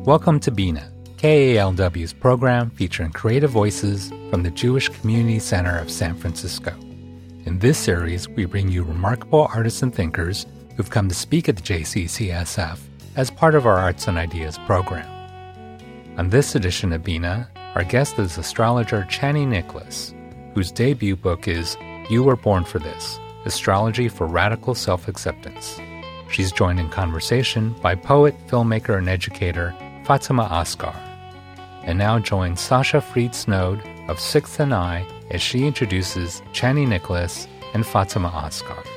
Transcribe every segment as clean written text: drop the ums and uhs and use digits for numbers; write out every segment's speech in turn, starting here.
Welcome to Bina, KALW's program featuring creative voices from the Jewish Community Center of San Francisco. In this series, we bring you remarkable artists and thinkers who've come to speak at the JCCSF as part of our Arts and Ideas program. On this edition of Bina, our guest is astrologer Chani Nicholas, whose debut book is You Were Born for This, Astrology for Radical Self-Acceptance. She's joined in conversation by poet, filmmaker, and educator Fatima Asghar. And now join Sasha Fried Snode of Sixth and I as she introduces Chani Nicholas and Fatima Asghar.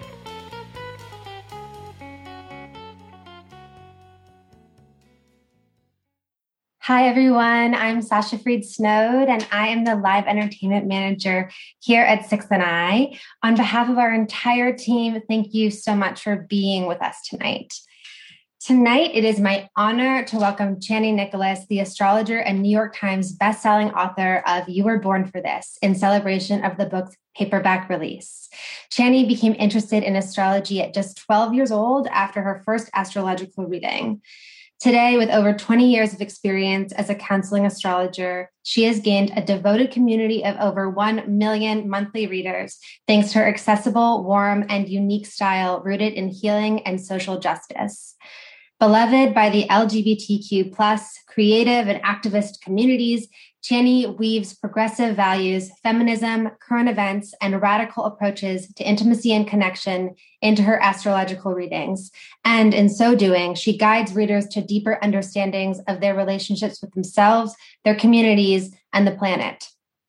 Hi, everyone. I'm Sasha Fried Snode, and I am the live entertainment manager here at Sixth and I. On behalf of our entire team, thank you so much for being with us tonight. Tonight, it is my honor to welcome Chani Nicholas, the astrologer and New York Times bestselling author of You Were Born for This, in celebration of the book's paperback release. Chani became interested in astrology at just 12 years old after her first astrological reading. Today, with over 20 years of experience as a counseling astrologer, she has gained a devoted community of over 1 million monthly readers, thanks to her accessible, warm, and unique style rooted in healing and social justice. Beloved by the LGBTQ+, creative and activist communities, Chani weaves progressive values, feminism, current events, and radical approaches to intimacy and connection into her astrological readings. And in so doing, she guides readers to deeper understandings of their relationships with themselves, their communities, and the planet.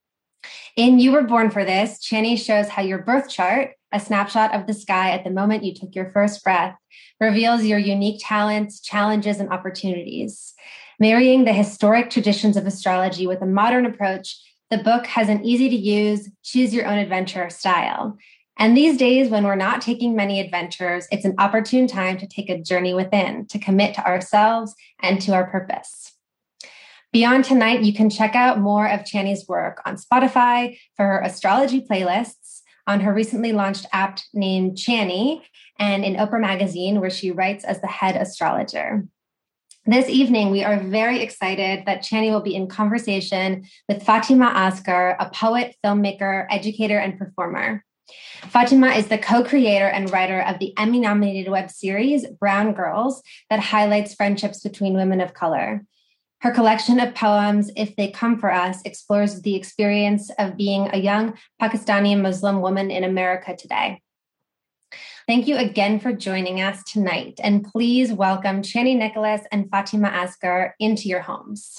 In You Were Born for This, Chani shows how your birth chart, a snapshot of the sky at the moment you took your first breath, reveals your unique talents, challenges, and opportunities. Marrying the historic traditions of astrology with a modern approach, the book has an easy-to-use, choose-your-own-adventure style. And these days, when we're not taking many adventures, it's an opportune time to take a journey within, to commit to ourselves and to our purpose. Beyond tonight, you can check out more of Chani's work on Spotify for her astrology playlists, on her recently launched app named Chani, and in Oprah Magazine, where she writes as the head astrologer. This evening, we are very excited that Chani will be in conversation with Fatima Asghar, a poet, filmmaker, educator, and performer. Fatima is the co-creator and writer of the Emmy-nominated web series Brown Girls that highlights friendships between women of color. Her collection of poems, If They Come For Us, explores the experience of being a young Pakistani Muslim woman in America today. Thank you again for joining us tonight, and please welcome Chani Nicholas and Fatima Asghar into your homes.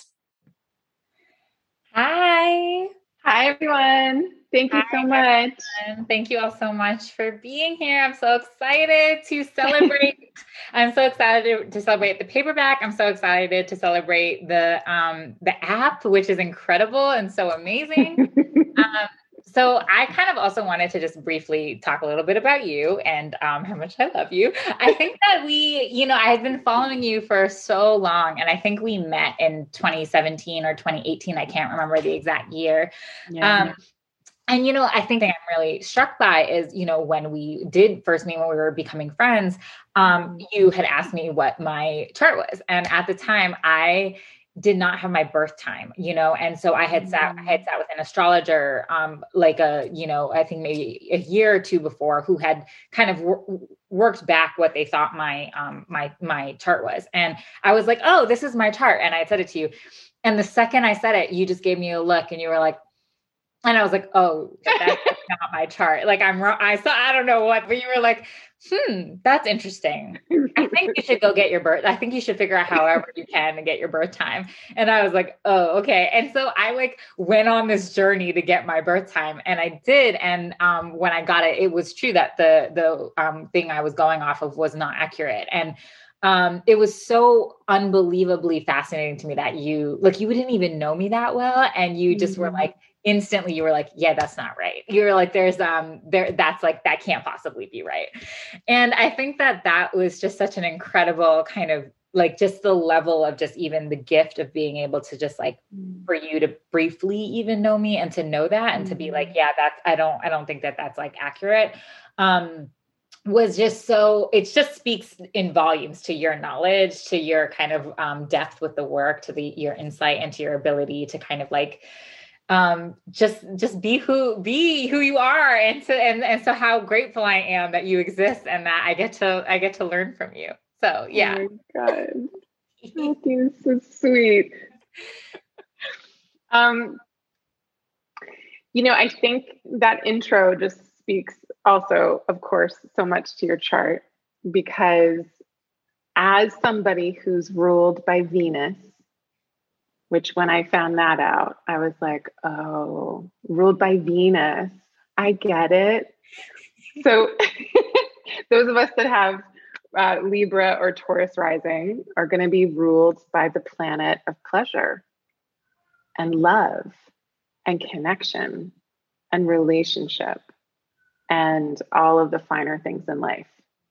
Hi. Hi, everyone. Thank you so much. Everyone. Thank you all so much for being here. I'm so excited to celebrate. I'm so excited to celebrate the paperback. I'm so excited to celebrate the app, which is incredible and so amazing. So I kind of also wanted to just briefly talk a little bit about you and how much I love you. I think that I've been following you for so long, and I think we met in 2017 or 2018. I can't remember the exact year. Yeah. And, I think that I'm really struck by is, when we did first meet, when we were becoming friends, you had asked me what my chart was. And at the time, I did not have my birth time, and so I had sat with an astrologer, I think maybe a year or two before, who had kind of worked back what they thought my chart was. And I was like, oh, this is my chart. And I said it to you. And the second I said it, you just gave me a look and you were like, and I was like, oh, that's not my chart. Like, I'm wrong. I don't know what, but you were like, that's interesting. I think you should go get your birth. I think you should figure out however you can to get your birth time. And I was like, oh, okay. And so I went on this journey to get my birth time, and I did. And when I got it, it was true that the thing I was going off of was not accurate. And it was so unbelievably fascinating to me that you didn't even know me that well. And you just were like, instantly you were like, yeah, that's not right. You were like, that can't possibly be right. And I think that was just such an incredible kind of just the level of just even the gift of being able to just for you to briefly even know me and to know that and to be like, yeah, I don't think that that's accurate. was just so, it just speaks in volumes to your knowledge, to your kind of depth with the work, to your insight, and to your ability to kind of like just be who you are. And so how grateful I am that you exist and that I get to learn from you. So yeah. Oh my God. Thank you. So sweet. I think that intro just speaks also, of course, so much to your chart, because as somebody who's ruled by Venus, which when I found that out, I was like, oh, ruled by Venus, I get it. So those of us that have Libra or Taurus rising are going to be ruled by the planet of pleasure and love and connection and relationship and all of the finer things in life.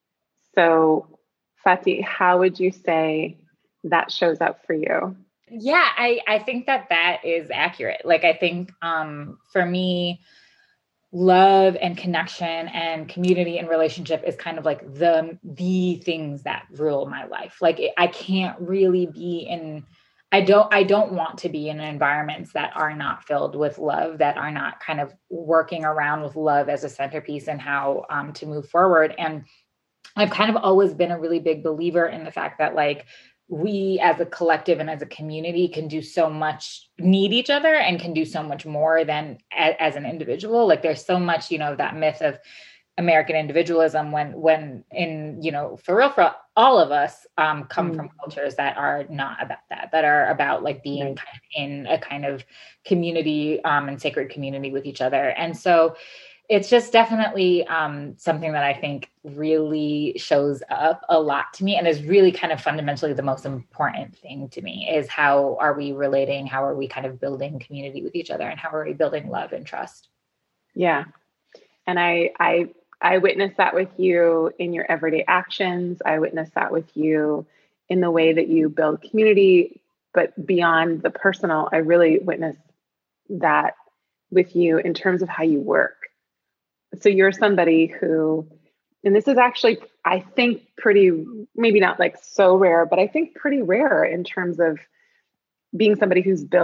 So, Fati, how would you say that shows up for you? Yeah, I think that is accurate. Like, I think for me, love and connection and community and relationship is kind of like the things that rule my life. Like, I can't really be in, I don't want to be in environments that are not filled with love, that are not kind of working around with love as a centerpiece and how to move forward. And I've kind of always been a really big believer in the fact that like we as a collective and as a community can do so much, need each other, and can do so much more than as an individual. Like there's so much, that myth of American individualism when in, for real, for all of us come from cultures that are not about that are about like being kind of in a kind of community and sacred community with each other. And so it's just definitely something that I think really shows up a lot to me and is really kind of fundamentally the most important thing to me, is how are we relating? How are we kind of building community with each other? And how are we building love and trust? Yeah. And I witness that with you in your everyday actions. I witness that with you in the way that you build community, but beyond the personal, I really witness that with you in terms of how you work. So you're somebody who, and this is actually, I think pretty, maybe not like so rare, but I think pretty rare in terms of being somebody who's is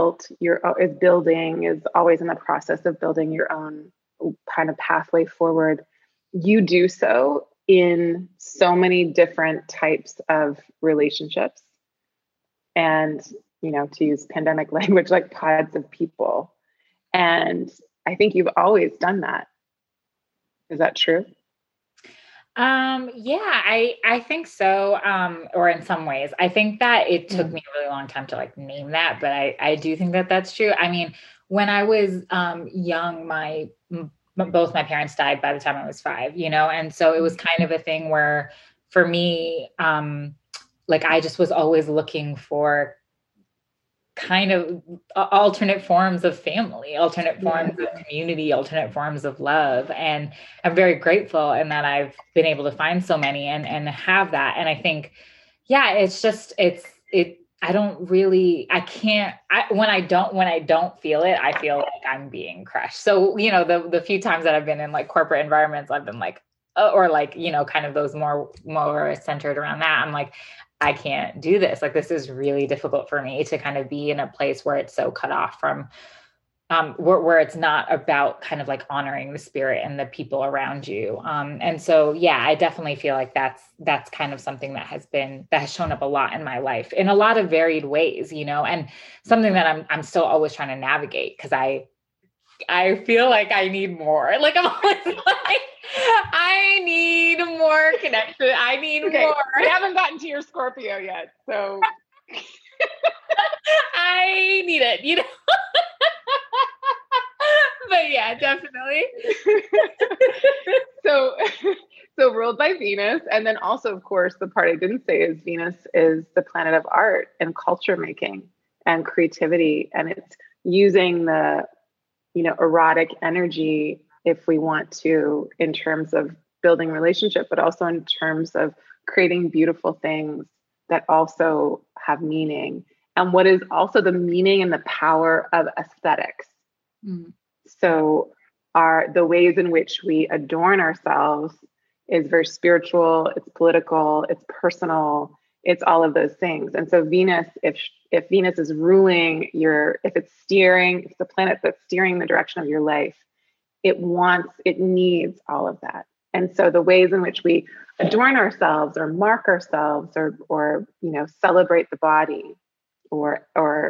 always in the process of building your own kind of pathway forward. You do so in so many different types of relationships. And, to use pandemic language, like pods of people. And I think you've always done that. Is that true? Yeah, I think so. Or in some ways, I think that it took me a really long time to like name that, but I do think that that's true. I mean, when I was young, both my parents died by the time I was 5, and so it was kind of a thing where for me, like I just was always looking for kind of alternate forms of family, alternate forms of community, alternate forms of love. And I'm very grateful in that I've been able to find so many and have that. And I think, it's just, when I don't feel it, I feel like I'm being crushed. So, the few times that I've been in like corporate environments, I've been like, or like, kind of those more centered around that. I'm like, I can't do this. Like, this is really difficult for me to kind of be in a place where it's so cut off from, where it's not about kind of like honoring the spirit and the people around you. And so, I definitely feel like that's kind of something that has shown up a lot in my life in a lot of varied ways, and something that I'm still always trying to navigate, because I feel like I need more. Like I'm always like, I need more connection. I need more. I haven't gotten to your Scorpio yet, so I need it, But yeah, definitely. So ruled by Venus, and then also, of course, the part I didn't say is Venus is the planet of art and culture making and creativity, and it's using the erotic energy if we want to, in terms of building relationship, but also in terms of creating beautiful things that also have meaning, and what is also the meaning and the power of aesthetics. So the ways in which we adorn ourselves is very spiritual, it's political, it's personal, it's all of those things. And so Venus, if Venus is ruling if it's the planet that's steering the direction of your life, it needs all of that. And so the ways in which we adorn ourselves or mark ourselves or celebrate the body or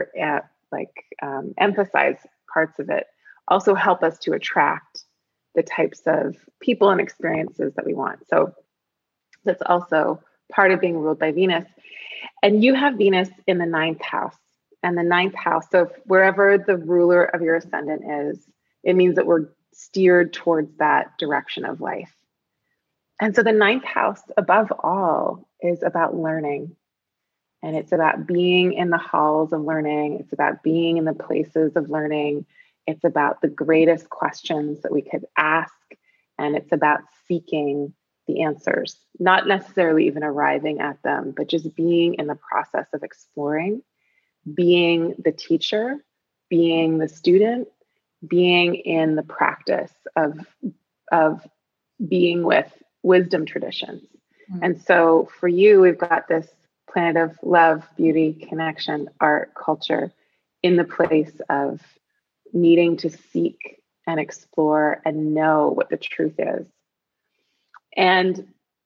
emphasize parts of it also help us to attract the types of people and experiences that we want. So that's also part of being ruled by Venus. And you have Venus in the 9th house. And the 9th house, so wherever the ruler of your ascendant is, it means that we're steered towards that direction of life. And so the 9th house, above all, is about learning. And it's about being in the halls of learning. It's about being in the places of learning. It's about the greatest questions that we could ask. And it's about seeking the answers, not necessarily even arriving at them, but just being in the process of exploring, being the teacher, being the student, being in the practice of being with wisdom traditions. Mm-hmm. And so for you, we've got this planet of love, beauty, connection, art, culture in the place of needing to seek and explore and know what the truth is. And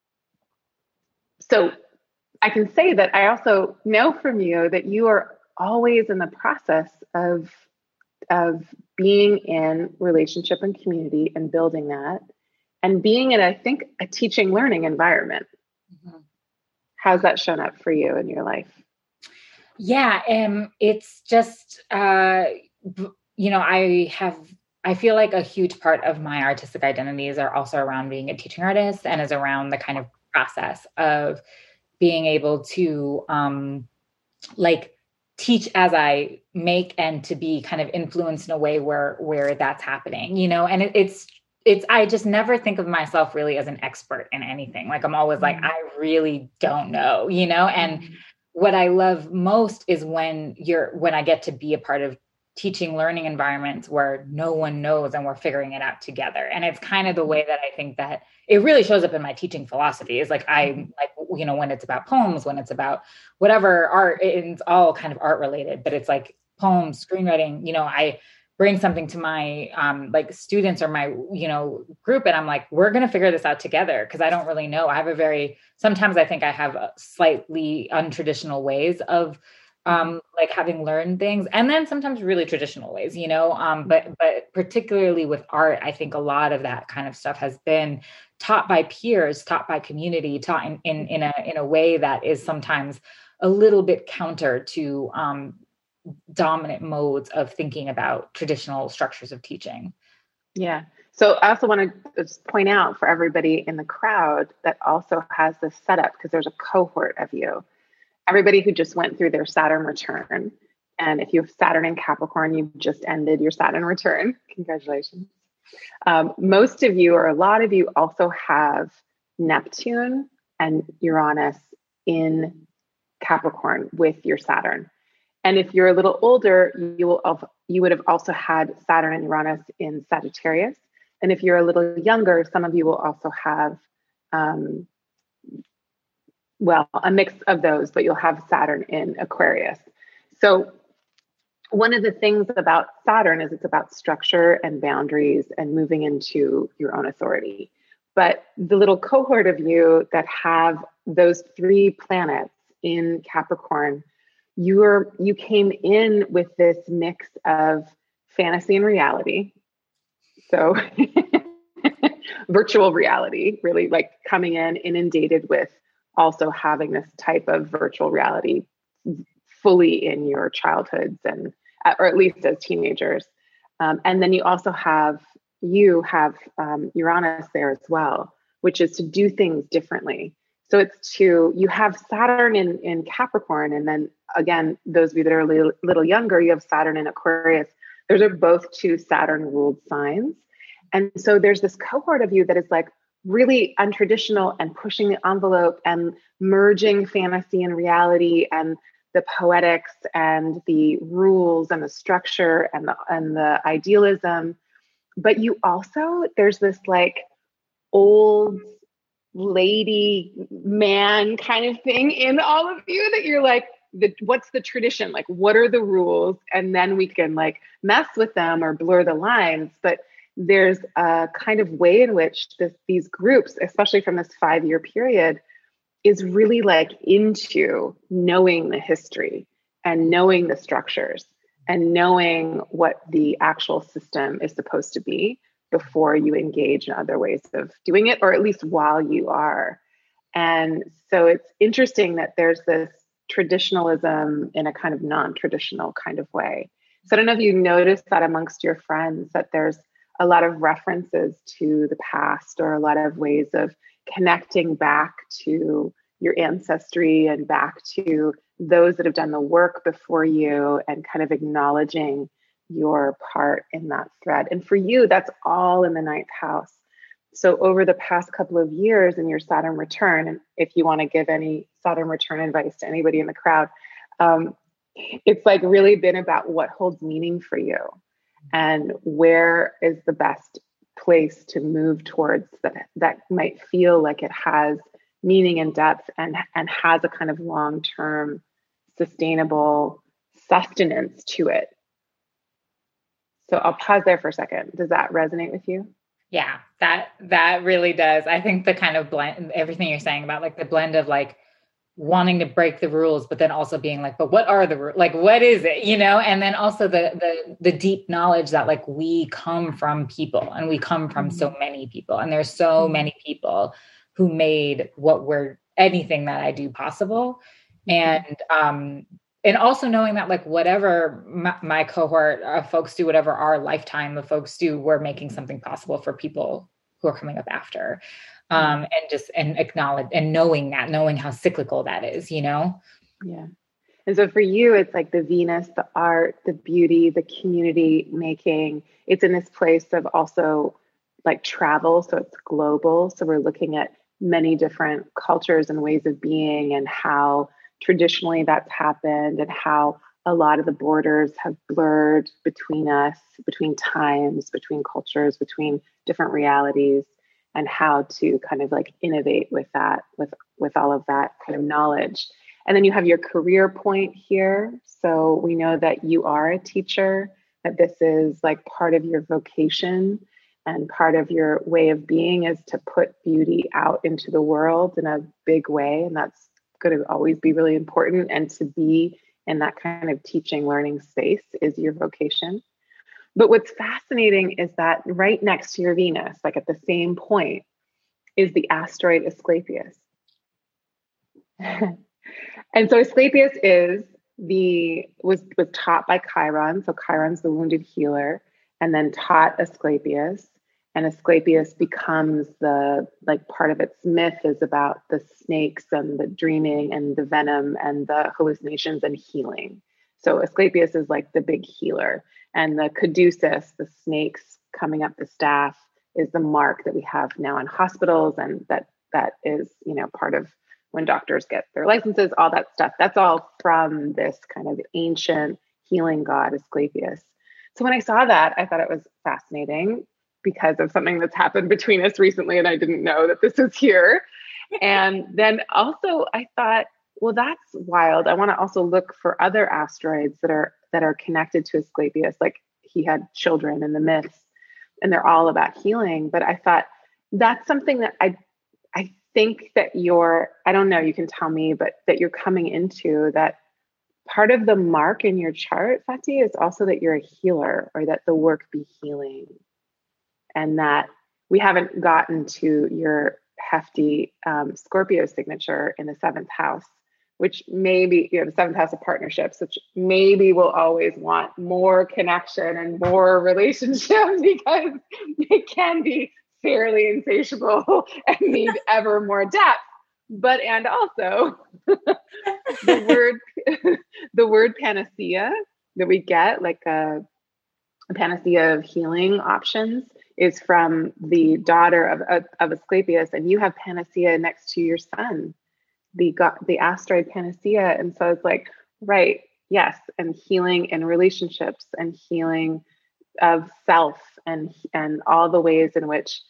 so I can say that I also know from you that you are always in the process of being in relationship and community and building that and being in, I think, a teaching learning environment. Mm-hmm. How's that shown up for you in your life? Yeah, it's just, I feel like a huge part of my artistic identities are also around being a teaching artist and is around the kind of process of being able to teach as I make and to be kind of influenced in a way where that's happening, and it's I just never think of myself really as an expert in anything. Like I'm always like, I really don't know, and what I love most is when I get to be a part of teaching learning environments where no one knows and we're figuring it out together. And it's kind of the way that I think that it really shows up in my teaching philosophy is when it's about poems, when it's about whatever art, it's all kind of art related, but it's like poems, screenwriting, I bring something to my students or my, group. And I'm like, we're going to figure this out together. Cause I don't really know. Sometimes I think I have slightly untraditional ways of having learned things, and then sometimes really traditional ways, but particularly with art, I think a lot of that kind of stuff has been taught by peers, taught by community, taught in a way that is sometimes a little bit counter to dominant modes of thinking about traditional structures of teaching. Yeah. So I also want to just point out for everybody in the crowd that also has this setup, because there's a cohort of you. Everybody who just went through their Saturn return. And if you have Saturn in Capricorn, you've just ended your Saturn return. Congratulations. Most of you, or a lot of you, also have Neptune and Uranus in Capricorn with your Saturn. And if you're a little older, you would have also had Saturn and Uranus in Sagittarius. And if you're a little younger, some of you will also have a mix of those, but you'll have Saturn in Aquarius. So one of the things about Saturn is it's about structure and boundaries and moving into your own authority. But the little cohort of you that have those 3 planets in Capricorn, you came in with this mix of fantasy and reality. So virtual reality, really like coming in inundated with also having this type of virtual reality fully in your childhoods or at least as teenagers. And then you also have Uranus there as well, which is to do things differently. So you have Saturn in Capricorn. And then again, those of you that are a little younger, you have Saturn in Aquarius. Those are both 2 Saturn ruled signs. And so there's this cohort of you that is like really untraditional and pushing the envelope and merging fantasy and reality and the poetics and the rules and the structure and the idealism. But you also, there's this like old lady man kind of thing in all of you that you're like, what's the tradition? Like, what are the rules? And then we can like mess with them or blur the lines. But there's a kind of way in which these groups, especially from this 5-year period, is really like into knowing the history and knowing the structures and knowing what the actual system is supposed to be before you engage in other ways of doing it, or at least while you are. And so it's interesting that there's this traditionalism in a kind of non-traditional kind of way. So I don't know if you noticed that amongst your friends, that there's a lot of references to the past or a lot of ways of connecting back to your ancestry and back to those that have done the work before you and kind of acknowledging your part in that thread. And for you, that's all in the 9th house. So over the past couple of years in your Saturn return, and if you want to give any Saturn return advice to anybody in the crowd, it's like really been about what holds meaning for you and where is the best place to move towards that might feel like it has meaning and depth and has a kind of long-term sustainable sustenance to it. So I'll pause there for a second. Does that resonate with you? Yeah, that really does. I think the kind of blend, everything you're saying about like the blend of like wanting to break the rules, but then also being like, but what are the rules? Like, what is it? You know? And then also the deep knowledge that like we come from people and we come from so many people, and there's so many people who made anything that I do possible. And also knowing that like whatever my cohort of folks do, whatever our lifetime of folks do, we're making something possible for people who are coming up after. And acknowledge and knowing how cyclical that is, you know? Yeah. And so for you, it's like the Venus, the art, the beauty, the community making. It's in this place of also like travel. So it's global. So we're looking at many different cultures and ways of being and how traditionally that's happened and how a lot of the borders have blurred between us, between times, between cultures, between different realities, and how to kind of like innovate with that, with all of that kind of knowledge. And then you have your career point here. So we know that you are a teacher, that this is like part of your vocation and part of your way of being is to put beauty out into the world in a big way. And that's going to always be really important. And to be in that kind of teaching, learning space is your vocation. But what's fascinating is that right next to your Venus, like at the same point, is the asteroid Asclepius. And so Asclepius was taught by Chiron. So Chiron's the wounded healer, and then taught Asclepius. And Asclepius becomes the, like, part of its myth is about the snakes and the dreaming and the venom and the hallucinations and healing. So Asclepius is like the big healer. And the caduceus, the snakes coming up the staff, is the mark that we have now in hospitals. And that is, part of when doctors get their licenses, all that stuff. That's all from this kind of ancient healing god, Asclepius. So when I saw that, I thought it was fascinating because of something that's happened between us recently, and I didn't know that this was here. And then also I thought, well, that's wild. I want to also look for other asteroids that are connected to Asclepius, like he had children in the myths, and they're all about healing. But I thought that's something that I think that I don't know, you can tell me, but that you're coming into that part of the mark in your chart, Fati, is also that you're a healer, or that the work be healing. And that we haven't gotten to your hefty Scorpio signature in the 7th house, which maybe the 7th house of partnerships, which maybe will always want more connection and more relationships because it can be fairly insatiable and need ever more depth. And also the word panacea that we get, like a panacea of healing options, is from the daughter of Asclepius, and you have panacea next to your sun, the asteroid Panacea. And so it's like, right, yes, and healing in relationships and healing of self and all the ways in which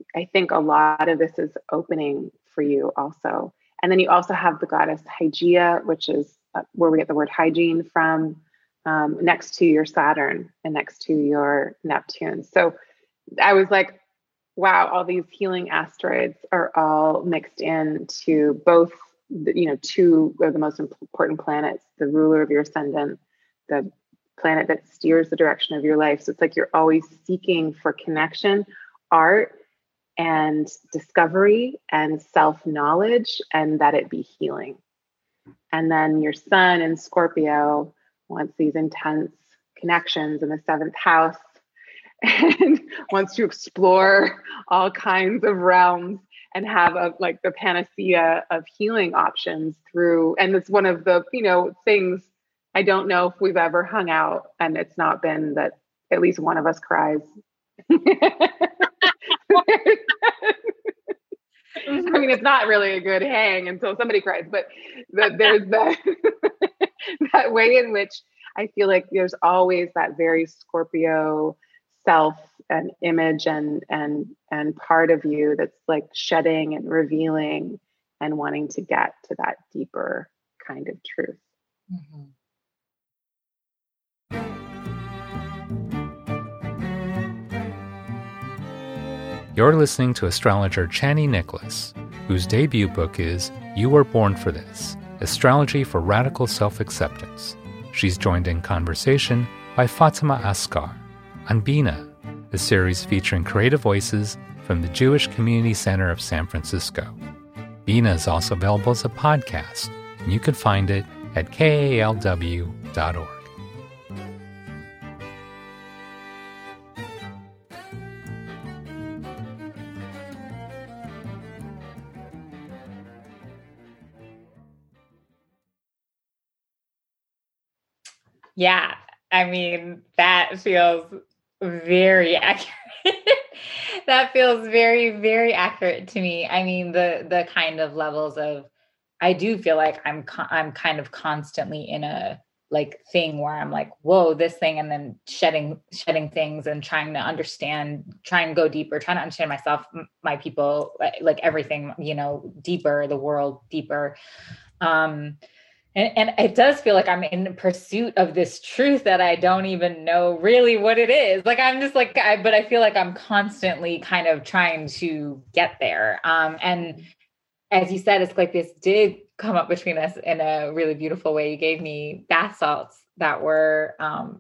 I think a lot of this is opening for you also. And then you also have the goddess Hygeia, which is where we get the word hygiene from, next to your Saturn and next to your Neptune. So I was like, wow, all these healing asteroids are all mixed into both, two of the most important planets, the ruler of your ascendant, the planet that steers the direction of your life. So it's like you're always seeking for connection, art, and discovery and self-knowledge, and that it be healing. And then your sun in Scorpio wants these intense connections in the 7th house and wants to explore all kinds of realms and have the panacea of healing options through. And it's one of the, things, I don't know if we've ever hung out and it's not been that at least one of us cries. I mean, it's not really a good hang until somebody cries, but there's that that way in which I feel like there's always that very Scorpio self and image and part of you that's like shedding and revealing and wanting to get to that deeper kind of truth. Mm-hmm. You're listening to astrologer Chani Nicholas, whose debut book is You Were Born for This, Astrology for Radical Self-Acceptance. She's joined in conversation by Fatima Asghar on Bina, a series featuring creative voices from the Jewish Community Center of San Francisco. Bina is also available as a podcast, and you can find it at kalw.org. Yeah, I mean, that feels very accurate. That feels very, very accurate to me. I mean, the kind of levels of, I do feel like I'm kind of constantly in a thing where I'm like, whoa, this thing, and then shedding things and trying to understand, trying to go deeper, trying to understand myself, my people, like everything, deeper, the world deeper. And it does feel like I'm in pursuit of this truth that I don't even know really what it is. Like, I'm just but I feel like I'm constantly kind of trying to get there. And as you said, Asclepius did come up between us in a really beautiful way. You gave me bath salts that were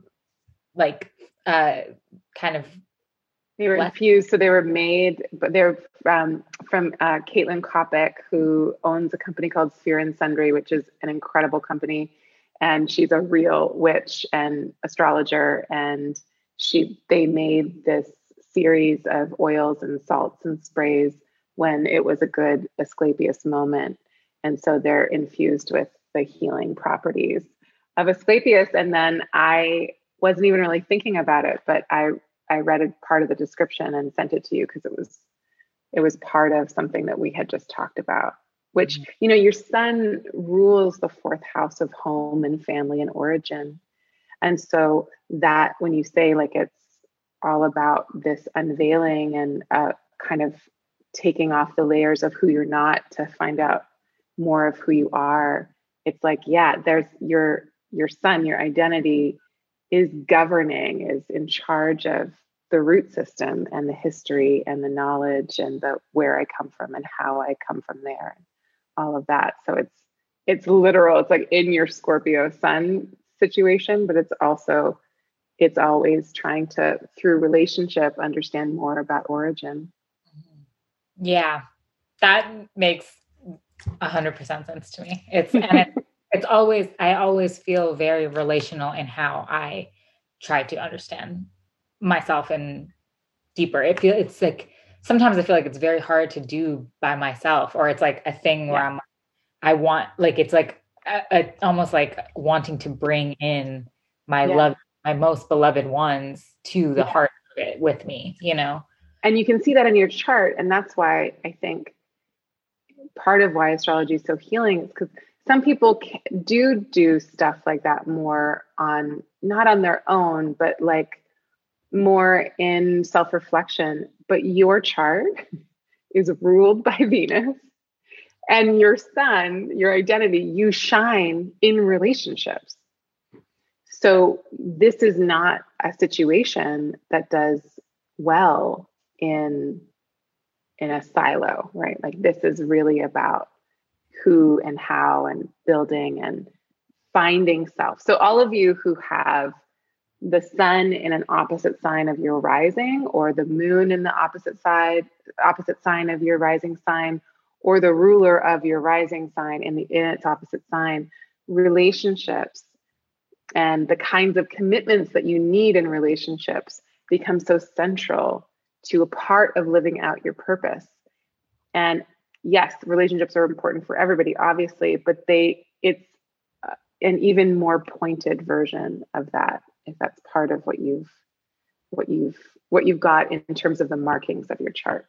kind of, they were infused, so they were made, but they're from Caitlin Kopic, who owns a company called Sphere and Sundry, which is an incredible company, and she's a real witch and astrologer. And they made this series of oils and salts and sprays when it was a good Asclepius moment, and so they're infused with the healing properties of Asclepius. And then I wasn't even really thinking about it, but I read a part of the description and sent it to you because it was part of something that we had just talked about, which, your sun rules the 4th house of home and family and origin. And so that when you say it's all about this unveiling and kind of taking off the layers of who you're not to find out more of who you are, it's there's your sun, your identity is governing, is in charge of the root system and the history and the knowledge and the where I come from and how I come from there, and all of that. So it's literal. It's like in your Scorpio sun situation, but it's always trying to, through relationship, understand more about origin. Yeah, that makes 100% sense to me. I always feel very relational in how I try to understand myself and deeper. It's like, sometimes I feel like it's very hard to do by myself, or it's like a thing where it's like almost like wanting to bring in my love, my most beloved ones to the heart of it with me, And you can see that in your chart. And that's why I think part of why astrology is so healing is because some people do stuff like that more not on their own, but more in self-reflection, but your chart is ruled by Venus, and your sun, your identity, you shine in relationships. So this is not a situation that does well in a silo, right? Like this is really about who and how and building and finding self. So all of you who have the sun in an opposite sign of your rising, or the moon in the opposite sign of your rising sign, or the ruler of your rising sign in its opposite sign, relationships and the kinds of commitments that you need in relationships become so central to a part of living out your purpose. And yes, relationships are important for everybody, obviously, but it's an even more pointed version of that, if that's part of what you've got in terms of the markings of your chart.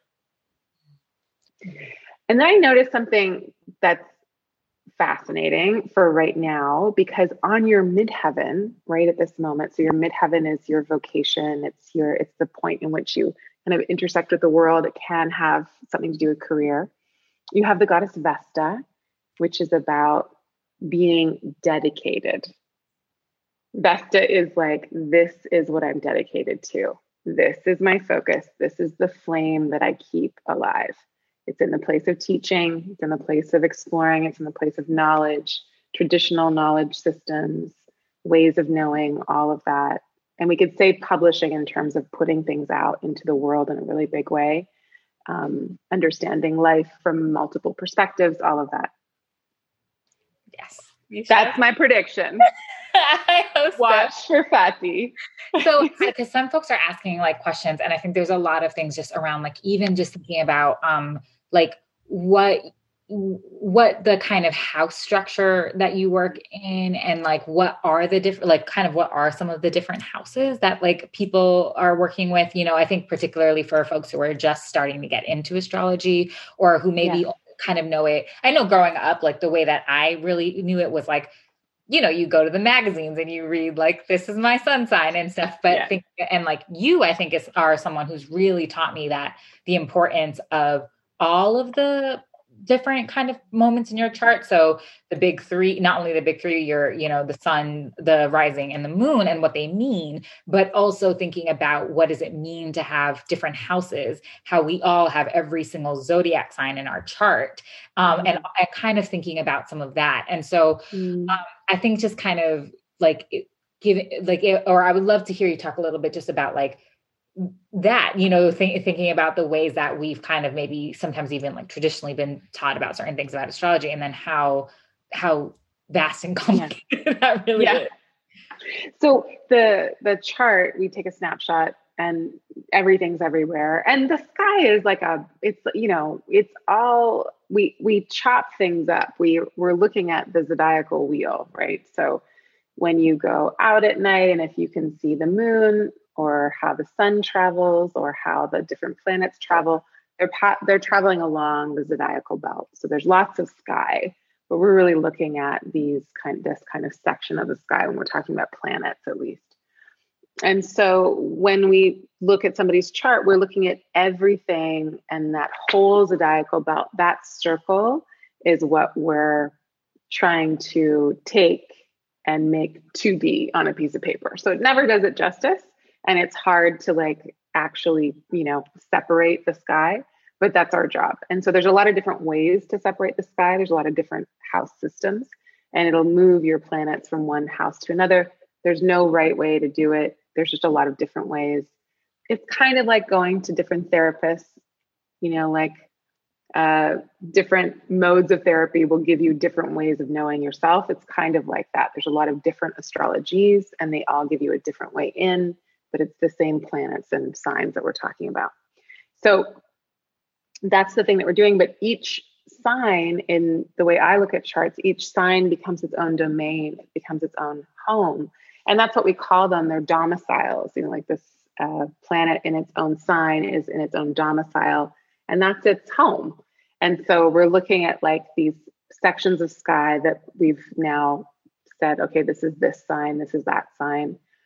And then I noticed something that's fascinating for right now, because on your midheaven, right at this moment, so your midheaven is your vocation, it's the point in which you kind of intersect with the world. It can have something to do with career. You have the goddess Vesta, which is about being dedicated. Vesta is like, this is what I'm dedicated to. This is my focus. This is the flame that I keep alive. It's in the place of teaching. It's in the place of exploring. It's in the place of knowledge, traditional knowledge systems, ways of knowing, all of that. And we could say publishing in terms of putting things out into the world in a really big way, understanding life from multiple perspectives, all of that. Yes. That's my prediction. I hope Watch for Fati. So, because some folks are asking like questions, and I think there's a lot of things just around, like, even just thinking about, like what the kind of house structure that you work in, and like, what are the different, like, kind of what are some of the different houses that like people are working with, I think particularly for folks who are just starting to get into astrology, or who maybe kind of know it. I know growing up, like the way that I really knew it was like, you go to the magazines and you read like, this is my sun sign and stuff, but I think are someone who's really taught me that the importance of all of the different kind of moments in your chart. So the big three, not only the big three, the sun, the rising, and the moon, and what they mean, but also thinking about what does it mean to have different houses, how we all have every single zodiac sign in our chart. And kind of thinking about some of that. And so I think just kind of like or I would love to hear you talk a little bit just about like that, thinking about the ways that we've kind of maybe sometimes even like traditionally been taught about certain things about astrology, and then how vast and complicated that really is. So the chart, we take a snapshot and everything's everywhere. And the sky is like it's all, we chop things up. We're looking at the zodiacal wheel, right? So when you go out at night, and if you can see the moon, or how the sun travels, or how the different planets travel, they're traveling along the zodiacal belt. So there's lots of sky, but we're really looking at this kind of section of the sky when we're talking about planets, at least. And so when we look at somebody's chart, we're looking at everything, and that whole zodiacal belt, that circle is what we're trying to take and make to be on a piece of paper. So it never does it justice. And it's hard to like actually, separate the sky, but that's our job. And so there's a lot of different ways to separate the sky. There's a lot of different house systems, and it'll move your planets from one house to another. There's no right way to do it. There's just a lot of different ways. It's kind of like going to different therapists, different modes of therapy will give you different ways of knowing yourself. It's kind of like that. There's a lot of different astrologies, and they all give you a different way in, but it's the same planets and signs that we're talking about. So that's the thing that we're doing. But each sign, in the way I look at charts, each sign becomes its own domain, it becomes its own home. And that's what we call them. They're domiciles, like this planet in its own sign is in its own domicile, and that's its home. And so we're looking at like these sections of sky that we've now said, okay, this is this sign, this is that sign.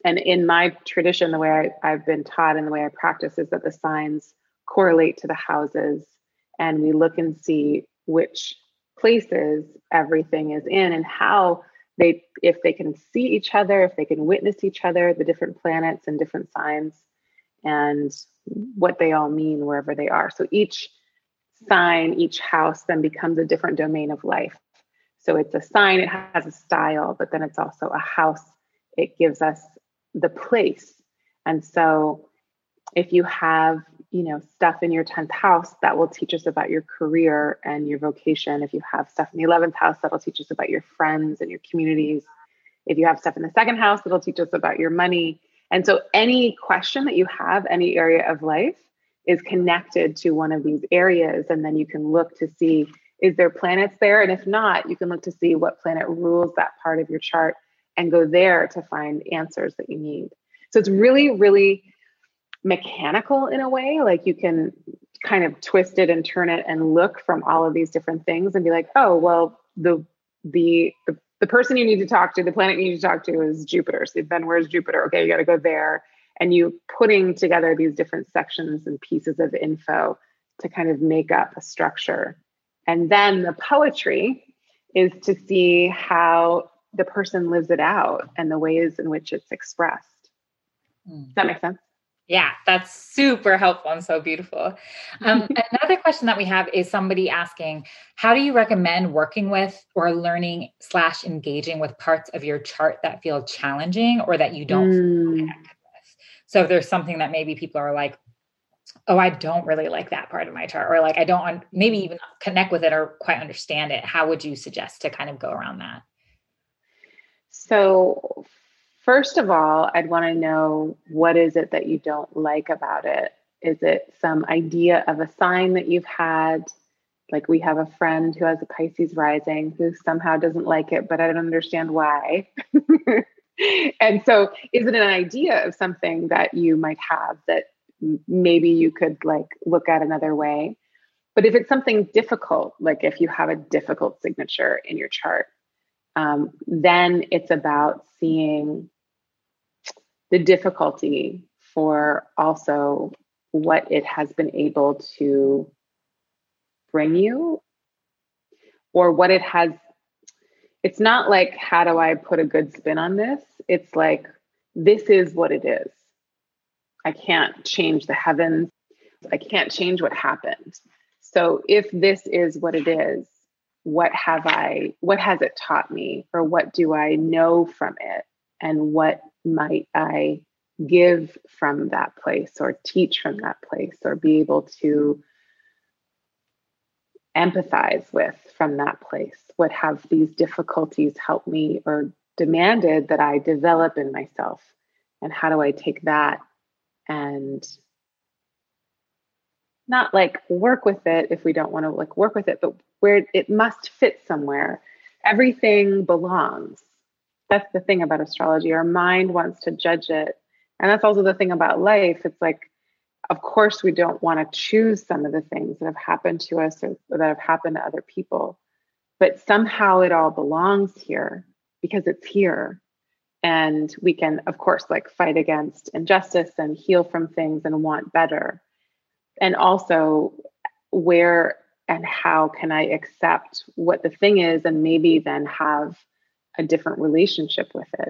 And in my tradition, the way I've been taught and the way I practice is that the signs correlate to the houses, and we look and see which places everything is in and how if they can see each other, if they can witness each other, the different planets and different signs, and what they all mean wherever they are. So each sign, each house then becomes a different domain of life. So it's a sign, it has a style, but then it's also a house. It gives us the place. And so if you have, stuff in your 10th house, that will teach us about your career and your vocation. If you have stuff in the 11th house, that'll teach us about your friends and your communities. If you have stuff in the 2nd house, it'll teach us about your money. And so any question that you have, any area of life is connected to one of these areas. And then you can look to see, is there planets there? And if not, you can look to see what planet rules that part of your chart and go there to find answers that you need. So it's really, really mechanical in a way. Like you can kind of twist it and turn it and look from all of these different things and be like, oh, well, the person you need to talk to, the planet you need to talk to is Jupiter. So then where's Jupiter? Okay, you got to go there. And you putting together these different sections and pieces of info to kind of make up a structure. And then the poetry is to see how the person lives it out and the ways in which it's expressed. Does that make sense? Yeah, that's super helpful and so beautiful. Another question that we have is somebody asking, how do you recommend working with or learning / engaging with parts of your chart that feel challenging or that you don't feel connected with? So if there's something that maybe people are like, oh, I don't really like that part of my chart, or like, I don't maybe even connect with it or quite understand it. How would you suggest to kind of go around that? So first of all, I'd want to know, what is it that you don't like about it? Is it some idea of a sign that you've had? Like we have a friend who has a Pisces rising who somehow doesn't like it, but I don't understand why. And so is it an idea of something that you might have that maybe you could like look at another way? But if it's something difficult, like if you have a difficult signature in your chart, then it's about seeing the difficulty for also what it has been able to bring you, or what it has. It's not like, how do I put a good spin on this? It's like, this is what it is. I can't change the heavens. I can't change what happened. So if this is what it is, what has it taught me, or what do I know from it? And what might I give from that place, or teach from that place, or be able to empathize with from that place? What have these difficulties helped me or demanded that I develop in myself? And how do I take that and not like work with it if we don't want to like work with it, but where it must fit somewhere. Everything belongs. That's the thing about astrology. Our mind wants to judge it. And that's also the thing about life. It's like, of course, we don't want to choose some of the things that have happened to us or that have happened to other people. But somehow it all belongs here because it's here. And we can, of course, like fight against injustice and heal from things and want better. And also, where and how can I accept what the thing is and maybe then have a different relationship with it?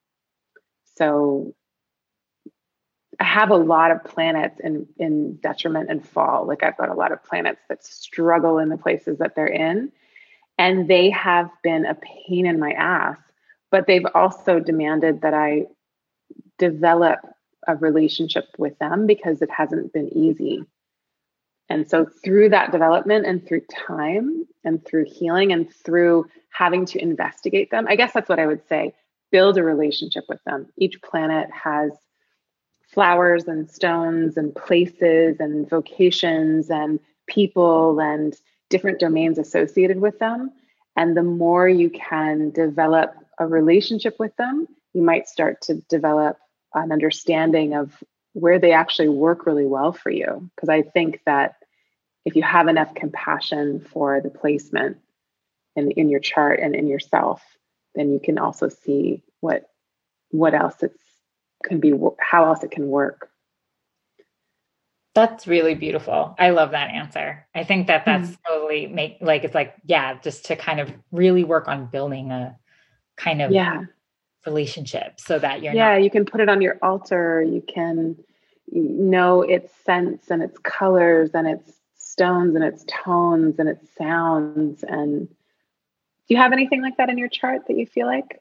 So I have a lot of planets in detriment and fall. Like I've got a lot of planets that struggle in the places that they're in. And they have been a pain in my ass, but they've also demanded that I develop a relationship with them because it hasn't been easy. And so through that development and through time and through healing and through having to investigate them, I guess that's what I would say, build a relationship with them. Each planet has flowers and stones and places and vocations and people and different domains associated with them. And the more you can develop a relationship with them, you might start to develop an understanding of where they actually work really well for you. Because I think that if you have enough compassion for the placement in your chart and in yourself, then you can also see what else how else it can work. That's really beautiful. I love that answer. I think that that's totally just to kind of really work on building a kind of relationship so that you can put it on your altar. You can know its scents and its colors and its stones and its tones and its sounds. And do you have anything like that in your chart that you feel like?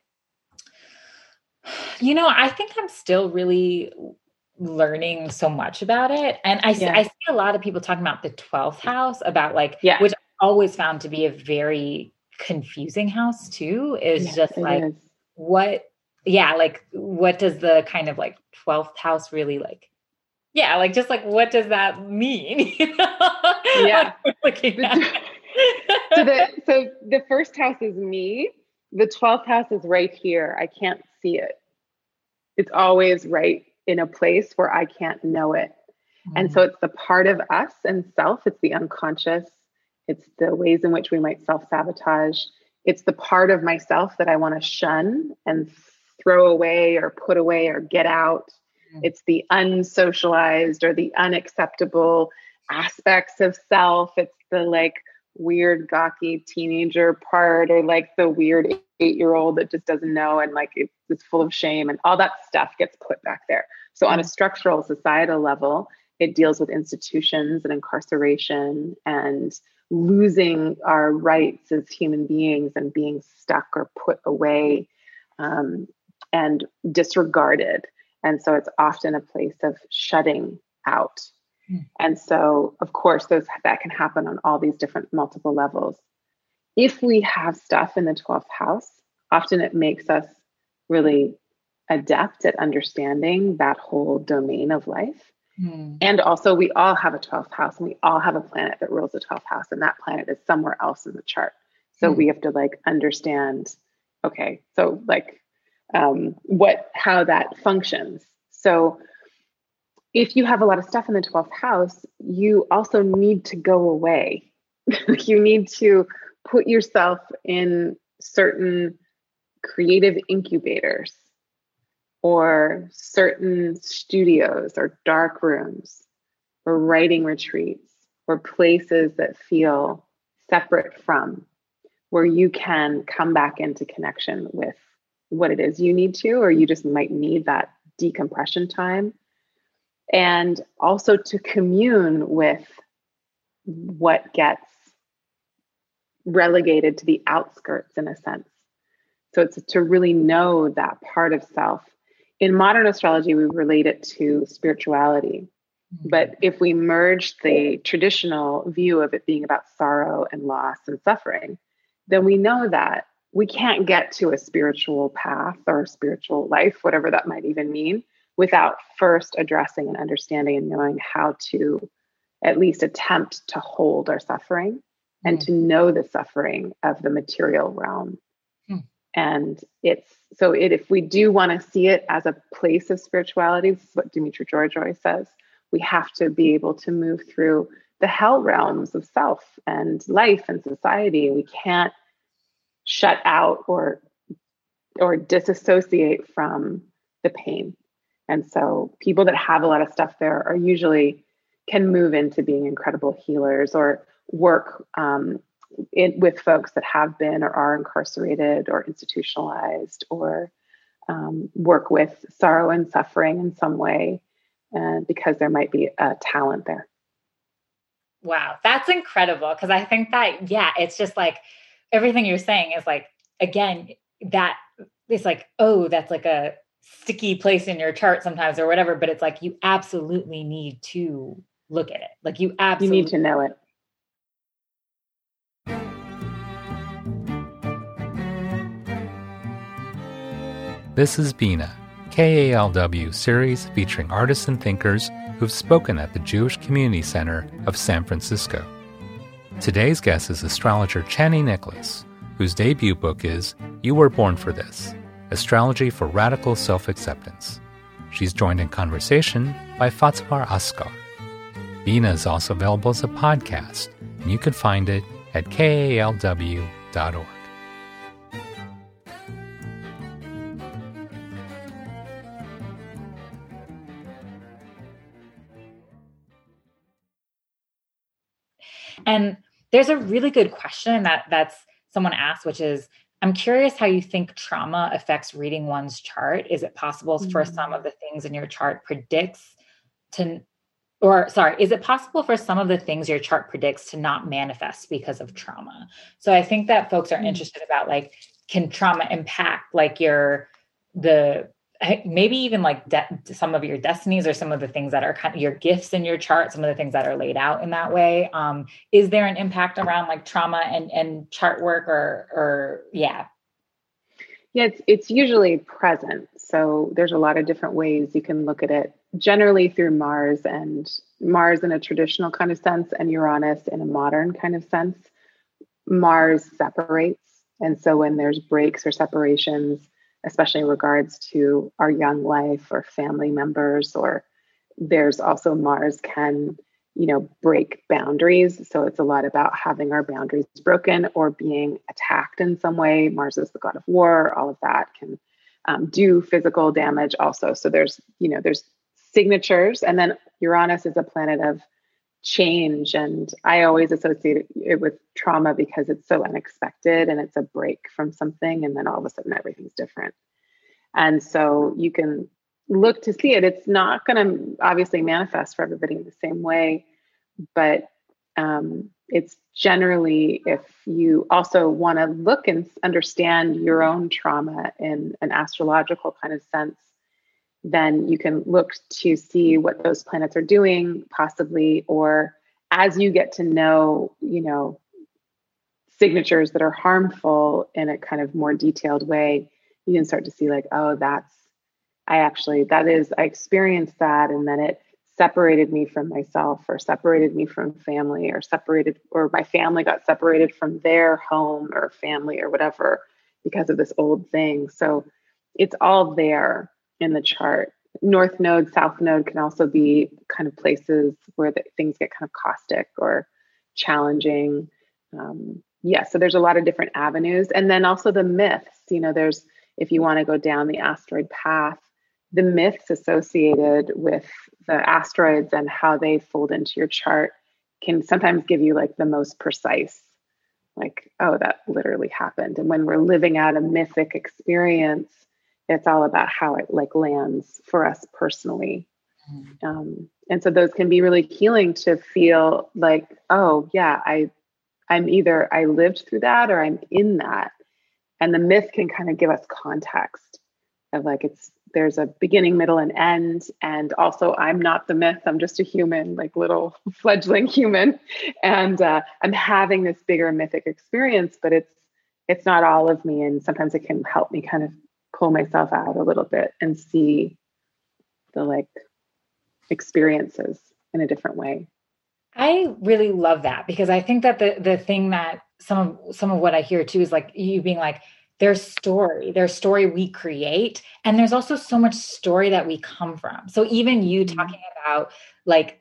I think I'm still really learning so much about it. And I see a lot of people talking about the 12th house about which I always found to be a very confusing house too, what does the kind of 12th house really what does that mean? Looking at. So the first house is me. The 12th house is right here. I can't see it. It's always right in a place where I can't know it. And so it's the part of us and self. It's the unconscious. It's the ways in which we might self-sabotage. It's the part of myself that I want to shun and throw away or put away or get out. It's the unsocialized or the unacceptable aspects of self. It's the weird gawky teenager part, or the weird 8-year-old that just doesn't know and it's full of shame, and all that stuff gets put back there. So on a structural societal level, it deals with institutions and incarceration and losing our rights as human beings and being stuck or put away and disregarded. And so it's often a place of shutting out. And so, of course, that can happen on all these different multiple levels. If we have stuff in the 12th house, often it makes us really adept at understanding that whole domain of life. And also, we all have a 12th house, and we all have a planet that rules the 12th house, and that planet is somewhere else in the chart. So we have to understand, okay, so how that functions. So if you have a lot of stuff in the 12th house, you also need to go away. You need to put yourself in certain creative incubators or certain studios or dark rooms or writing retreats or places that feel separate from, where you can come back into connection with what it is you need to, or you just might need that decompression time. And also to commune with what gets relegated to the outskirts, in a sense. So it's to really know that part of self. In modern astrology, we relate it to spirituality. But if we merge the traditional view of it being about sorrow and loss and suffering, then we know that we can't get to a spiritual path or a spiritual life, whatever that might even mean, without first addressing and understanding and knowing how to at least attempt to hold our suffering and to know the suffering of the material realm. And if we do want to see it as a place of spirituality, this is what Dimitri George always says, we have to be able to move through the hell realms of self and life and society. We can't shut out or disassociate from the pain. And so people that have a lot of stuff there are usually can move into being incredible healers, or work with folks that have been or are incarcerated or institutionalized, or work with sorrow and suffering in some way, because there might be a talent there. Wow, that's incredible. Because I think that, it's just everything you're saying is again, that it's that's a sticky place in your chart sometimes or whatever, but it's you absolutely need to look at it. You need to know it. This is Bina, KALW series featuring artists and thinkers who've spoken at the Jewish Community Center of San Francisco. Today's guest is astrologer Chani Nicholas, whose debut book is You Were Born for This, Astrology for Radical Self-Acceptance. She's joined in conversation by Fatmar Asghar. Bina is also available as a podcast, and you can find it at kalw.org. And there's a really good question that's someone asked, which is, I'm curious how you think trauma affects reading one's chart. Is it possible for some of the things in your chart is it possible for some of the things your chart predicts to not manifest because of trauma? So I think that folks are interested about like, can trauma impact like maybe even like some of your destinies or some of the things that are kind of your gifts in your chart, some of the things that are laid out in that way. Is there an impact around like trauma and chart work or yeah? Yeah, it's usually present. So there's a lot of different ways you can look at it, generally through Mars in a traditional kind of sense and Uranus in a modern kind of sense. Mars separates. And so when there's breaks or separations, especially in regards to our young life or family members, or there's also Mars can, break boundaries. So it's a lot about having our boundaries broken or being attacked in some way. Mars is the god of war. All of that can do physical damage also. So there's signatures, and then Uranus is a planet of change. And I always associate it with trauma because it's so unexpected and it's a break from something. And then all of a sudden everything's different. And so you can look to see it. It's not going to obviously manifest for everybody in the same way, but it's generally, if you also want to look and understand your own trauma in an astrological kind of sense, then you can look to see what those planets are doing possibly, or as you get to know, signatures that are harmful in a kind of more detailed way, you can start to see like, oh, I experienced that. And then it separated me from myself, or separated me from family, or my family got separated from their home or family or whatever because of this old thing. So it's all there in the chart. North node, south node can also be kind of places where things get kind of caustic or challenging. So there's a lot of different avenues. And then also the myths, if you want to go down the asteroid path, the myths associated with the asteroids and how they fold into your chart can sometimes give you like the most precise, like, oh, that literally happened. And when we're living out a mythic experience, it's all about how it like lands for us personally. And so those can be really healing to feel like, oh yeah, I'm either I lived through that or I'm in that. And the myth can kind of give us context of like, there's a beginning, middle, and end. And also I'm not the myth. I'm just a human, like little fledgling human. And I'm having this bigger mythic experience, but it's not all of me. And sometimes it can help me kind of pull myself out a little bit and see the like experiences in a different way. I really love that, because I think that the thing that some of what I hear too is like you being like, there's story we create. And there's also so much story that we come from. So even you talking about like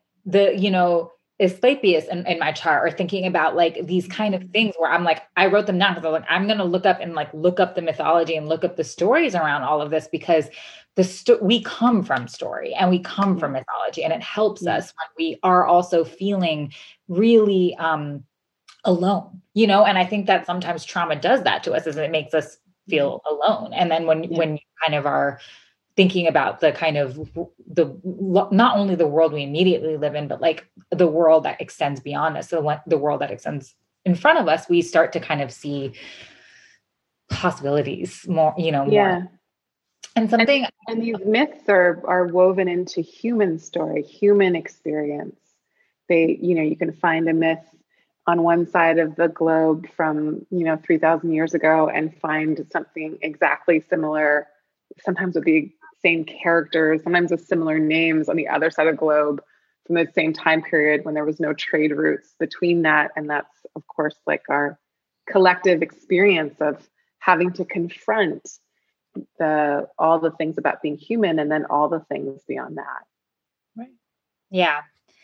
Asclepius in my chart, or thinking about like these kind of things where I'm like, I wrote them down because I'm going to look up the mythology and look up the stories around all of this, because we come from story and we come from mythology, and it helps us when we are also feeling really alone, and I think that sometimes trauma does that to us, is it makes us feel alone. And then when you kind of are thinking about the kind of not only the world we immediately live in, but like the world that extends beyond us, so the world that extends in front of us, we start to kind of see possibilities more, more. And something, and these myths are woven into human story, human experience. They, you can find a myth on one side of the globe from 3,000 years ago and find something exactly similar, sometimes with the same characters, sometimes with similar names on the other side of the globe from the same time period when there was no trade routes between that. And that's, of course, like our collective experience of having to confront all the things about being human, and then all the things beyond that. Right. Yeah.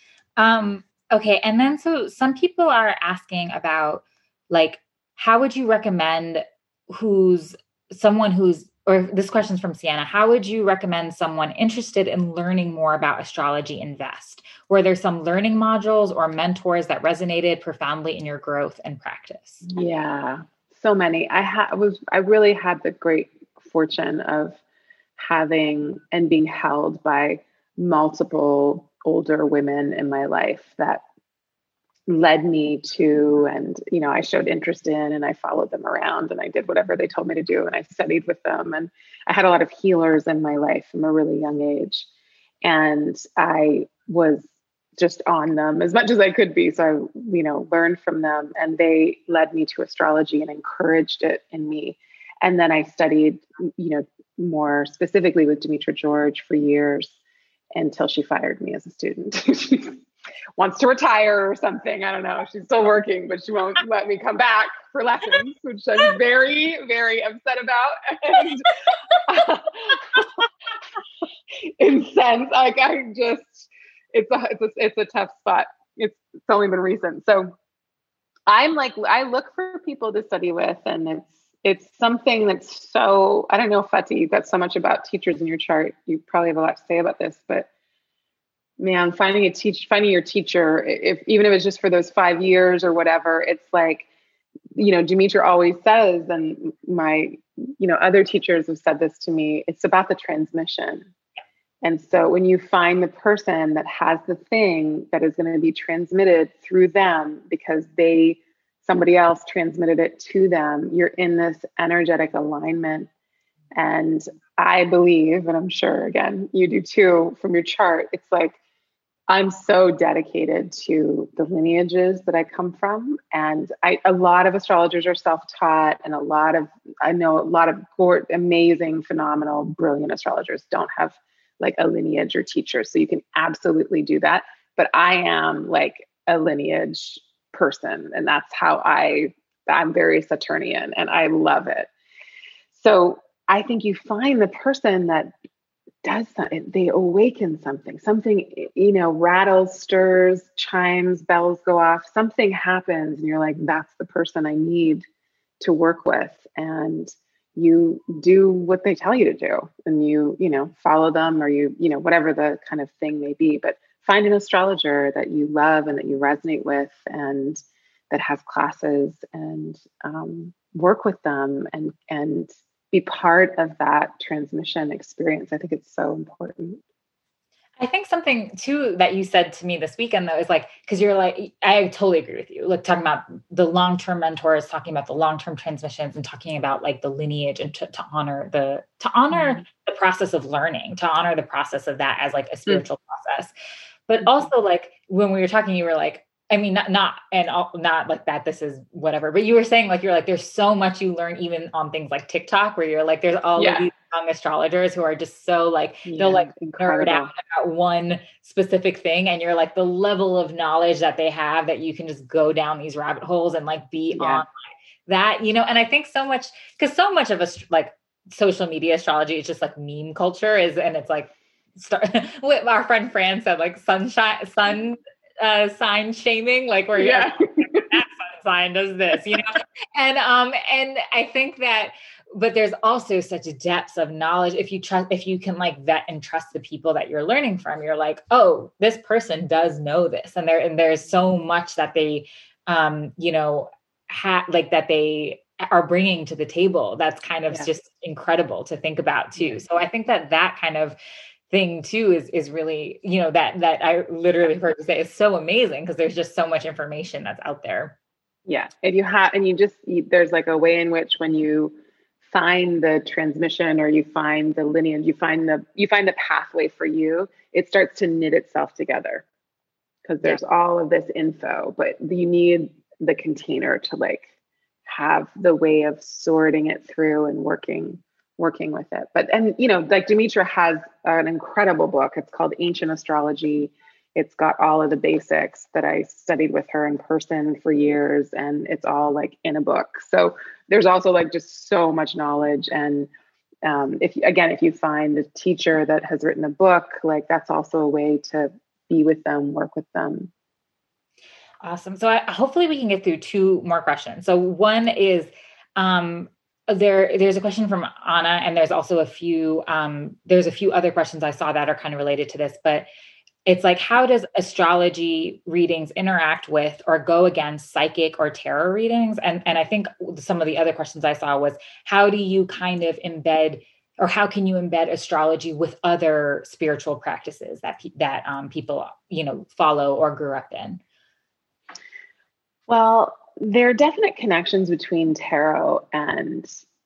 Okay. And then, so some people are asking about like, how would you recommend or this question's from Sienna, how would you recommend someone interested in learning more about astrology invest? Were there some learning modules or mentors that resonated profoundly in your growth and practice? Yeah, so many. I really had the great fortune of having and being held by multiple older women in my life that led me to, and, I showed interest in, and I followed them around, and I did whatever they told me to do, and I studied with them. And I had a lot of healers in my life from a really young age. And I was just on them as much as I could be. So I, learned from them, and they led me to astrology and encouraged it in me. And then I studied, more specifically with Demetra George for years until she fired me as a student. She wants to retire or something. I don't know. She's still working, but she won't let me come back for lessons, which I'm very, very upset about. And incensed. Like, it's a tough spot. It's only been recent. So I'm like, I look for people to study with, and it's something that's so, I don't know, Fati, that's so much about teachers in your chart. You probably have a lot to say about this, but man, finding your teacher, even if it's just for those 5 years or whatever, it's like, Demetra always says, and my, other teachers have said this to me, it's about the transmission. And so when you find the person that has the thing that is going to be transmitted through them because somebody else transmitted it to them, you're in this energetic alignment. And I believe, and I'm sure, again, you do too, from your chart, it's like, I'm so dedicated to the lineages that I come from. And a lot of astrologers are self-taught, and I know a lot of amazing, phenomenal, brilliant astrologers don't have like a lineage or teacher. So you can absolutely do that. But I am like a lineage person, and that's how I'm very Saturnian, and I love it. So I think you find the person that does something, they awaken something, rattles, stirs, chimes, bells go off, something happens, and you're like, that's the person I need to work with. And you do what they tell you to do, and you follow them, or whatever the kind of thing may be. But find an astrologer that you love and that you resonate with, and that has classes, and work with them, and be part of that transmission experience. I think it's so important. I think something too that you said to me this weekend, though, is like, because you're like, I totally agree with you. Like, talking about the long-term mentors, talking about the long-term transmissions, and talking about like the lineage, and to honor the process of learning, to honor the process of that as like a spiritual process. But also, like, when we were talking, you were like, I mean, not like that, this is whatever, but you were saying, like, you're like, there's so much you learn even on things like TikTok, where you're like, there's all of these young astrologers who are just so like, they'll like nerd out about one specific thing. And you're like, the level of knowledge that they have, that you can just go down these rabbit holes and like be on that, and I think so much, because so much of like social media astrology is just like meme culture and it's like, our friend Fran said, like sun sign shaming, like, where you're like, that sun sign does this, and I think that, but there's also such a depth of knowledge if you can like vet and trust the people that you're learning from. You're like, oh, this person does know this, and there's so much that they that they are bringing to the table that's kind of just incredible to think about too. So I think that kind of thing too is really, that I literally heard you say is so amazing, because there's just so much information that's out there. Yeah. There's like a way in which, when you find the transmission, or you find the lineage, you find the pathway for you, it starts to knit itself together, because there's all of this info, but you need the container to like have the way of sorting it through and working with it. Like Demetra has an incredible book. It's called Ancient Astrology. It's got all of the basics that I studied with her in person for years, and it's all like in a book. So there's also like just so much knowledge. And if you find a teacher that has written a book, like, that's also a way to be with them, work with them. Awesome. So hopefully we can get through 2 more questions. So one is, there's a question from Anna, and there's also a few other questions I saw that are kind of related to this, but it's like, how does astrology readings interact with or go against psychic or tarot readings? And I think some of the other questions I saw was, how do you kind of embed, or how can you embed astrology with other spiritual practices that people, follow or grew up in? Well, there are definite connections between tarot and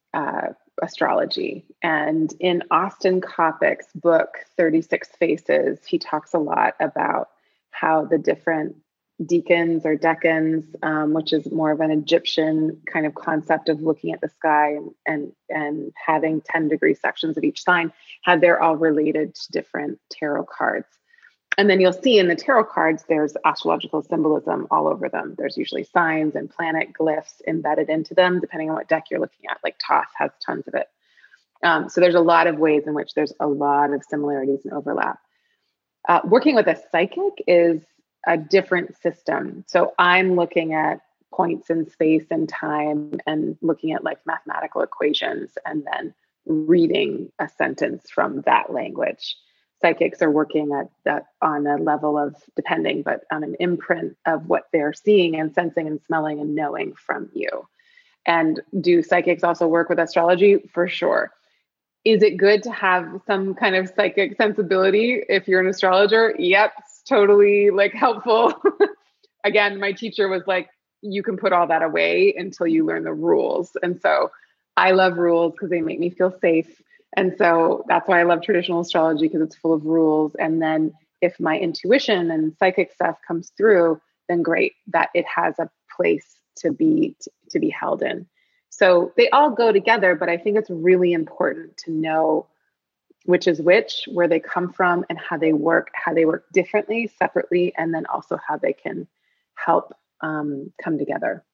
astrology. And in Austin Coppock's book, 36 Faces, he talks a lot about how the different decans or decans, which is more of an Egyptian kind of concept of looking at the sky and having 10-degree sections of each sign, how they're all related to different tarot cards. And then you'll see in the tarot cards, there's astrological symbolism all over them. There's usually signs and planet glyphs embedded into them, depending on what deck you're looking at. Like Thoth has tons of it. So there's a lot of ways in which there's a lot of similarities and overlap. Working with a psychic is a different system. So I'm looking at points in space and time and looking at like mathematical equations and then reading a sentence from that language. Psychics are working at that on a level of, depending, but on an imprint of what they're seeing and sensing and smelling and knowing from you. And do psychics also work with astrology? For sure. Is it good to have some kind of psychic sensibility if you're an astrologer? Yep, it's totally like helpful. Again, my teacher was like, you can put all that away until you learn the rules. And so I love rules because they make me feel safe. And so that's why I love traditional astrology, because it's full of rules. And then if my intuition and psychic stuff comes through, then great, that it has a place to be held in. So they all go together, but I think it's really important to know which is which, where they come from, and how they work differently, separately, and then also how they can help come together.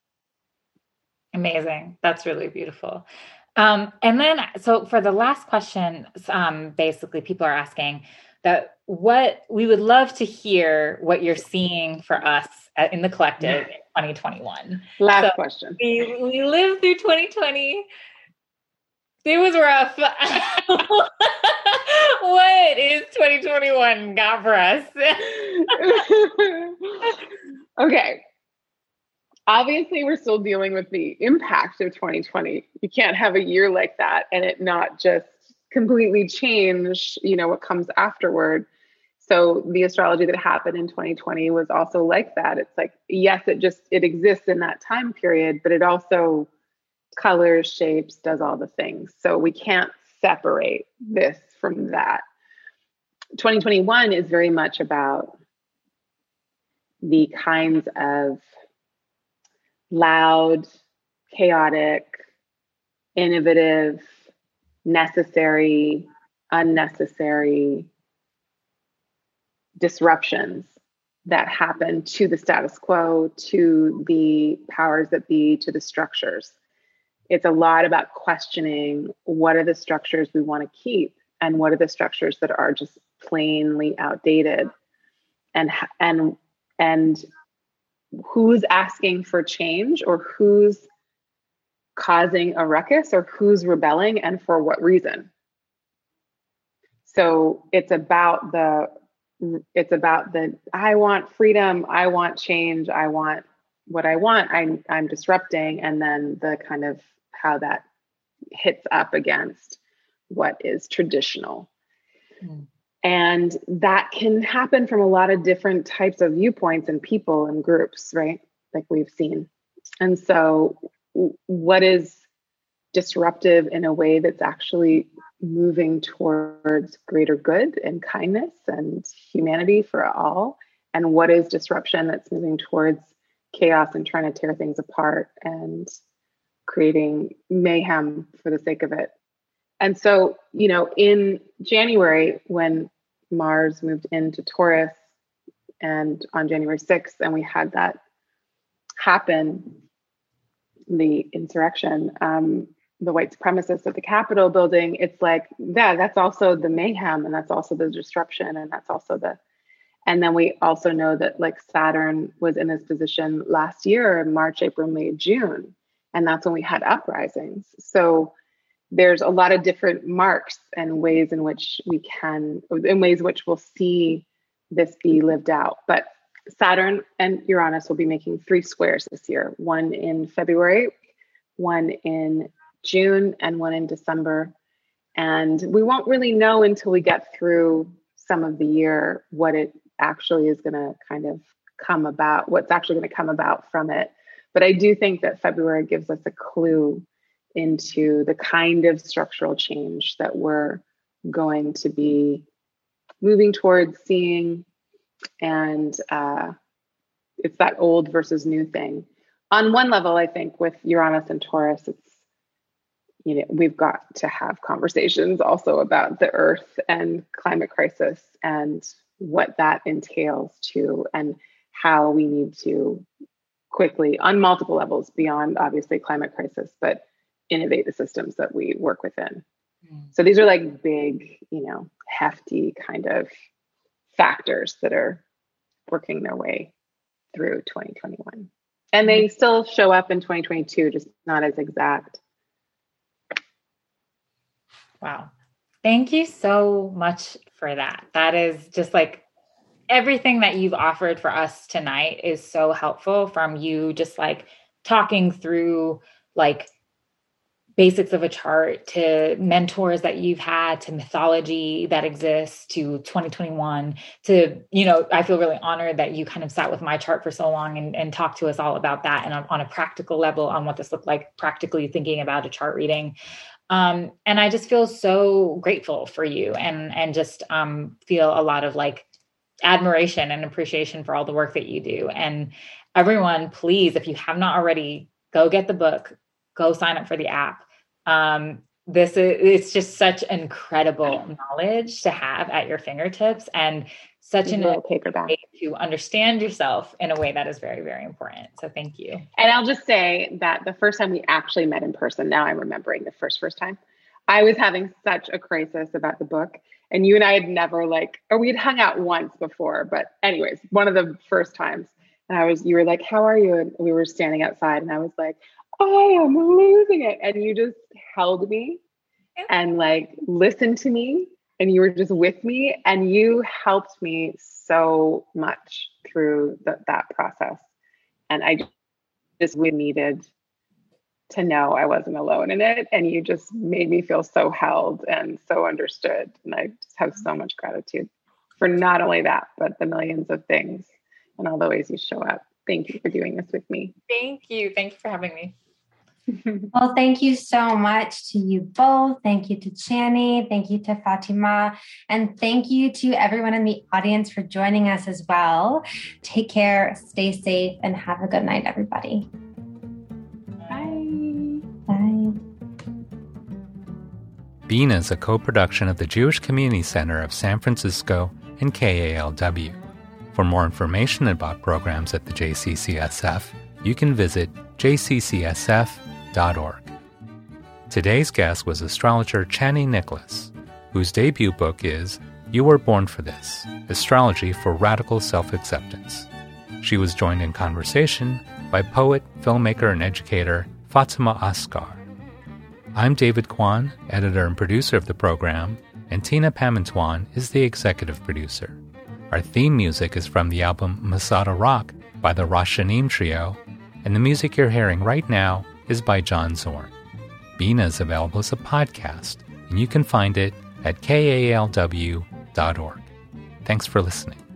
Amazing. That's really beautiful. And then, so for the last question, basically people are asking that we would love to hear what you're seeing for us in the collective in 2021. Last question. We lived through 2020. It was rough. What is 2021 got for us? Okay. Obviously, we're still dealing with the impact of 2020. You can't have a year like that and it not just completely change, what comes afterward. So the astrology that happened in 2020 was also like that. It's like, yes, it exists in that time period, but it also colors, shapes, does all the things. So we can't separate this from that. 2021 is very much about the kinds of loud, chaotic, innovative, necessary, unnecessary disruptions that happen to the status quo, to the powers that be, to the structures. It's a lot about questioning what are the structures we want to keep and what are the structures that are just plainly outdated, and who's asking for change, or who's causing a ruckus, or who's rebelling, and for what reason. So it's about the I want freedom, I want change, I want what I want, I'm disrupting, and then the kind of how that hits up against what is traditional. And that can happen from a lot of different types of viewpoints and people and groups, right? Like we've seen. And so what is disruptive in a way that's actually moving towards greater good and kindness and humanity for all? And what is disruption that's moving towards chaos and trying to tear things apart and creating mayhem for the sake of it? And so, in January, when Mars moved into Taurus, and on January 6th, and we had that happen, the insurrection, the white supremacists at the Capitol building, it's like, that's also the mayhem, and that's also the disruption, and that's also and then we also know that like Saturn was in this position last year, March, April, May, June. And that's when we had uprisings. So there's a lot of different marks and ways in which we'll see this be lived out. But Saturn and Uranus will be making 3 squares this year, one in February, one in June, and one in December. And we won't really know until we get through some of the year what it actually is going to kind of come about, what's actually going to come about from it. But I do think that February gives us a clue into the kind of structural change that we're going to be moving towards seeing. And it's that old versus new thing. On one level, I think with Uranus and Taurus, it's, we've got to have conversations also about the Earth and climate crisis and what that entails too, and how we need to quickly, on multiple levels beyond obviously climate crisis, but innovate the systems that we work within. So these are like big, hefty kind of factors that are working their way through 2021. And they still show up in 2022, just not as exact. Wow. Thank you so much for that. That is just like everything that you've offered for us tonight is so helpful, from you just like talking through like basics of a chart, to mentors that you've had, to mythology that exists, to 2021, to, I feel really honored that you kind of sat with my chart for so long and talked to us all about that. And on a practical level, on what this looked like, practically thinking about a chart reading. And I just feel so grateful for you and just feel a lot of like admiration and appreciation for all the work that you do. And everyone, please, if you have not already, go get the book, go sign up for the app. It's just such incredible knowledge to have at your fingertips, and such an paperback way to understand yourself in a way that is very, very important. So thank you. And I'll just say that the first time we actually met in person, now I'm remembering the first time, I was having such a crisis about the book, and you and I had never we'd hung out once before, but anyways, one of the first times, and you were like, how are you? And we were standing outside, and I was like, I am losing it. And you just held me and listened to me, and you were just with me, and you helped me so much through that process. And I just really needed to know I wasn't alone in it. And you just made me feel so held and so understood. And I just have so much gratitude for not only that, but the millions of things and all the ways you show up. Thank you for doing this with me. Thank you. Thank you for having me. Well, thank you so much to you both. Thank you to Chani. Thank you to Fatima. And thank you to everyone in the audience for joining us as well. Take care, stay safe, and have a good night, everybody. Bye. Bye. Bina is a co-production of the Jewish Community Center of San Francisco and KALW. For more information about programs at the JCCSF, you can visit jccsf.org. Today's guest was astrologer Chani Nicholas, whose debut book is You Were Born for This, Astrology for Radical Self-Acceptance. She was joined in conversation by poet, filmmaker, and educator Fatima Asghar. I'm David Kwan, editor and producer of the program, and Tina Pamantuan is the executive producer. Our theme music is from the album Masada Rock by the Rashanim Trio, and the music you're hearing right now is by John Zorn. Bina is available as a podcast, and you can find it at kalw.org. Thanks for listening.